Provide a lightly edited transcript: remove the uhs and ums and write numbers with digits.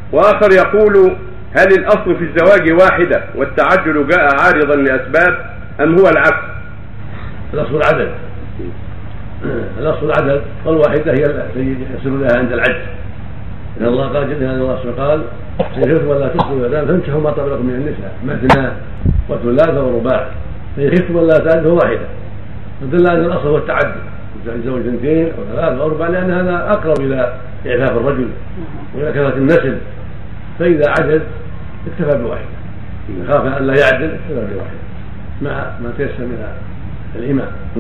وآخر يقول: هل الأصل في الزواج واحدة والتعجل جاء عارضا لأسباب أم هو العكس؟ الأصل العدد، الأصل العدد، والواحدة هي التي يصل لها عند العجز. إن الله قال جل وعلا قال: فإن ولا تخلوا الأذان فانكحوا ما طاب لكم من النساء مثنى وثلاث ورباع، فإن خفتم ولا تعدوا واحدة. فدل أن الأصل هو التعدد، يتزوج اثنتين أو ثلاث أو أربع، لأن هذا أقرب إلى إعفاف الرجل وإلى كثرة النسل. فإذا عجز اكتفى بواحدة، إذا خاف أن لا يعدل اكتفى بواحدة مع ما تيسر من الإمام.